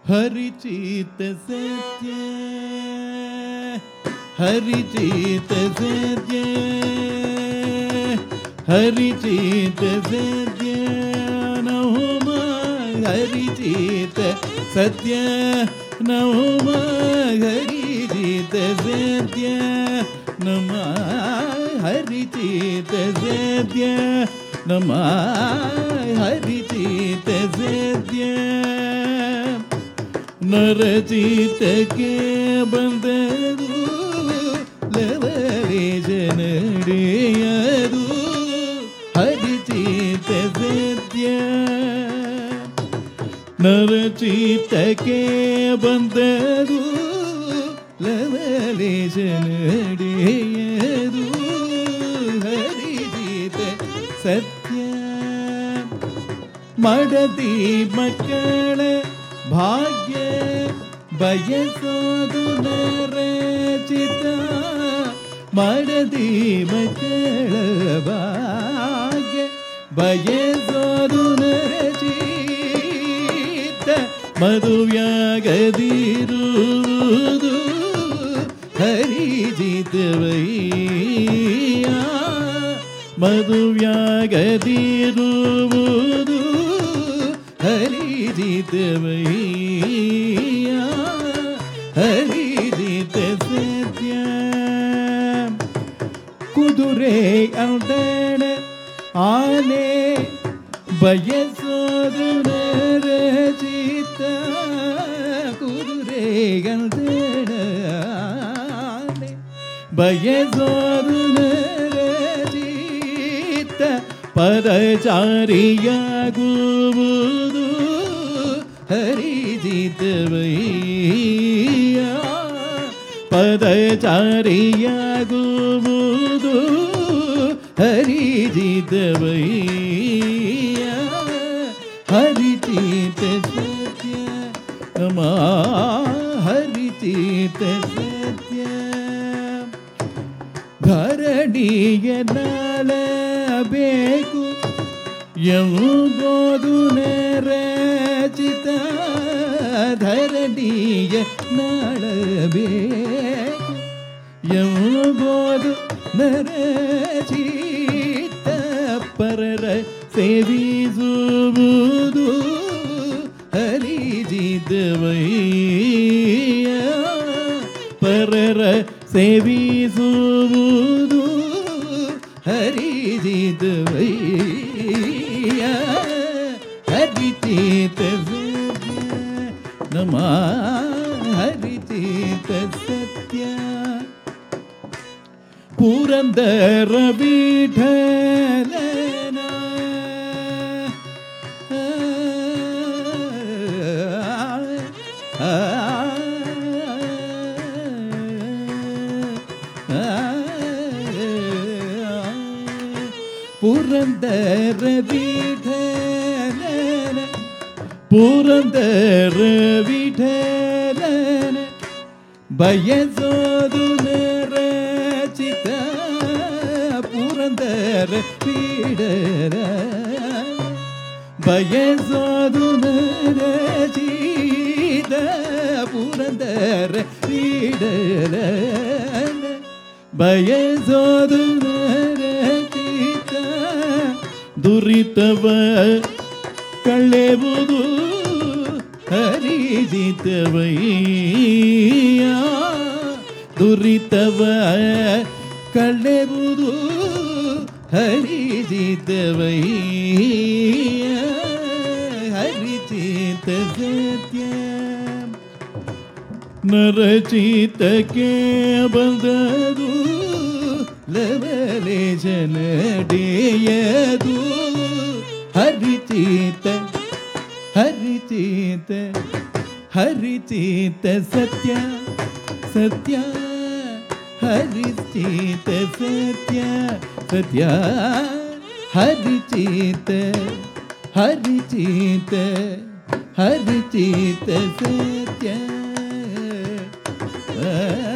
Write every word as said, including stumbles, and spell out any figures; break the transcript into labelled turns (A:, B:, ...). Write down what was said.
A: ಹರಿಚಿತ ಸತ್ಯ ಹರಿಚಿತ ಸತ್ಯ ಹರಿಚಿತ ಸತ್ಯ ನಮ ಹರಿಚಿತ ಸತ್ಯ ನಮ ಹರಿಚಿತ ಸತ್ಯ ನಮ ಹರಿಚಿತ ಸತ್ಯ ನಮ ಹರಿಚಿತ ಸತ್ಯ ನರಚಿತಕ್ಕೆ ಬಂದರು ಲವಲೇಶ ನಡೆಯದು ಹರಿಚಿತ ಸತ್ಯ ನರಚಿತಕ್ಕೆ ಬಂದರು ಲವಲೇಶ ನಡೆಯದು ಹರಿಚಿತ ಸತ್ಯ ಮಡದಿ ಮಕ್ಕಳ ಭಾಗ್ಯ ಬಯಸೋದು ನರಚಿತ ಮಡದಿ ಮಕ್ಕಳ ಭಾಗ್ಯ ಬಯಸೋದು ನರಚಿತ ಮದುವ್ಯಾಗದಿರುವುದು ಹರಿಚಿತವಯ್ಯ ಮದುವ್ಯಾಗದಿರುವುದು ಹರಿಚಿತವಯ್ಯ ಹರಿಚಿತ ಸತ್ಯ ಕುದುರೆ ಅರ್ಧಣ ಆನೆ ಬಯಸೋದು ನರಚಿತ ಕುದುರೆ ಅರ್ಧಣ ಆನೆ ಬಯಸೋದು ನರಚಿತ ಪರಚಾರಿಯಾಗುವುದು ಹರಿಚಿತವಯ್ಯ ಪದಚಾರಿಯಾಗುವುದು ಹರಿಚಿತವಯ್ಯ ಹರಿಚಿತ ಸತ್ಯ ನಮ ಹರಿಚಿತ ಸತ್ಯ ಧರಣಿಯ ನಾಳಬೇಕು ಎಂಬುದು ನರಚಿತ ಧರಣಿಯ ನಾಳಬೇಕು ಎಂಬುದು ನರಚಿತ ಪರರ ಸೇವಿಸುವುದು ಹರಿಚಿತವಯ್ಯ ಪರರ ಸೇವಿಸುವುದು ಹರಿಚಿತವಯ್ಯ ಹರಿಚಿತ ಸತ್ಯ ನಮ ಹರಿಚಿತ ಸತ್ಯ ಪುರಂದರ ವಿಠಲನ ಪುರಂದರ ವಿಠಲನ ಪುರಂದರ ವಿಠಲನ ಬಯಸೋದು ನರಚಿತ ಪುರಂದರ ವಿಠಲನ ಬಯಸೋದು ನರಚಿತ ಪುರಂದರ ವಿಠಲನ ಬಯಸೋದು ನರಚಿತ ದುರಿತವ ಕಳೆವುದು ಹರಿಚಿತವಯ್ಯ ದುರಿತವ ಕಳೆವುದು ಹರಿಚಿತವಯ್ಯ ಹರಿಚಿತ ಸತ್ಯ ನರಚಿತಕ್ಕೆ ಬಂದದು ಲವಲೇಶ ನಡೆಯದು ಹರಿಚಿತ ಹರಿಚಿತ ಹರಿಚಿತ ಸತ್ಯ ಸತ್ಯ ಹರಿಚಿತ ಸತ್ಯ ಸತ್ಯ ಹರಿಚಿತ ಹರಿಚಿತ ಹರಿಚಿತ ಸತ್ಯ